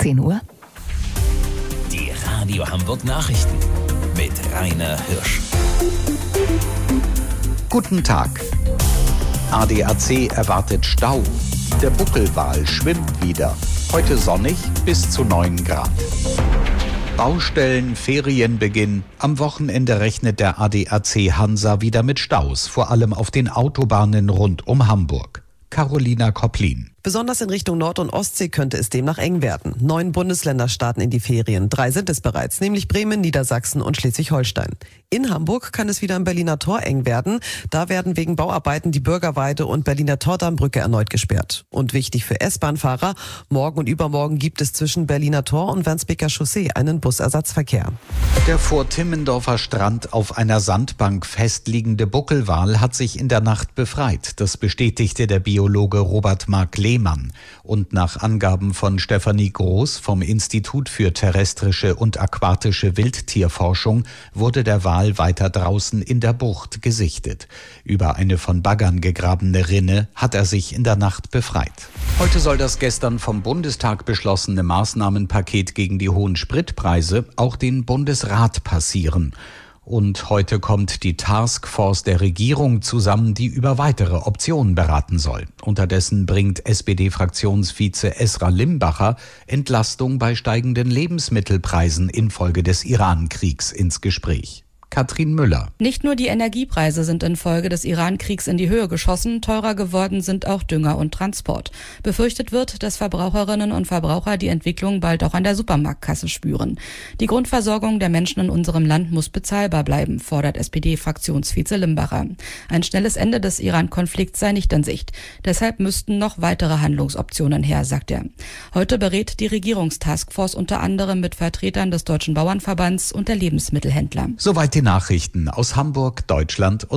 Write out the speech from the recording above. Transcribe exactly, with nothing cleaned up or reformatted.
zehn Uhr. Die Radio Hamburg Nachrichten mit Rainer Hirsch. Guten Tag. A D A C erwartet Stau. Der Buckelwal schwimmt wieder. Heute sonnig bis zu neun Grad. Baustellen, Ferienbeginn. Am Wochenende rechnet der A D A C Hansa wieder mit Staus, vor allem auf den Autobahnen rund um Hamburg. Carolina Kopplin. Besonders in Richtung Nord- und Ostsee könnte es demnach eng werden. Neun Bundesländer starten in die Ferien. Drei sind es bereits, nämlich Bremen, Niedersachsen und Schleswig-Holstein. In Hamburg kann es wieder am Berliner Tor eng werden. Da werden wegen Bauarbeiten die Bürgerweide und Berliner Tordammbrücke erneut gesperrt. Und wichtig für S-Bahn-Fahrer, morgen und übermorgen gibt es zwischen Berliner Tor und Wandsbeker Chaussee einen Busersatzverkehr. Der vor Timmendorfer Strand auf einer Sandbank festliegende Buckelwal hat sich in der Nacht befreit. Das bestätigte der Biologe Robert Mark Lehmann. Und nach Angaben von Stefanie Groß vom Institut für terrestrische und aquatische Wildtierforschung wurde der Wal weiter draußen in der Bucht gesichtet. Über eine von Baggern gegrabene Rinne hat er sich in der Nacht befreit. Heute soll das gestern vom Bundestag beschlossene Maßnahmenpaket gegen die hohen Spritpreise auch den Bundesrat passieren. Und heute kommt die Taskforce der Regierung zusammen, die über weitere Optionen beraten soll. Unterdessen bringt S P D-Fraktionsvize Esra Limbacher Entlastung bei steigenden Lebensmittelpreisen infolge des Iran-Kriegs ins Gespräch. Katrin Müller. Nicht nur die Energiepreise sind infolge des Iran-Kriegs in die Höhe geschossen, teurer geworden sind auch Dünger und Transport. Befürchtet wird, dass Verbraucherinnen und Verbraucher die Entwicklung bald auch an der Supermarktkasse spüren. Die Grundversorgung der Menschen in unserem Land muss bezahlbar bleiben, fordert S P D-Fraktionsvize Limbacher. Ein schnelles Ende des Iran-Konflikts sei nicht in Sicht. Deshalb müssten noch weitere Handlungsoptionen her, sagt er. Heute berät die Regierungstaskforce unter anderem mit Vertretern des Deutschen Bauernverbands und der Lebensmittelhändler. Soweit die Nachrichten aus Hamburg, Deutschland und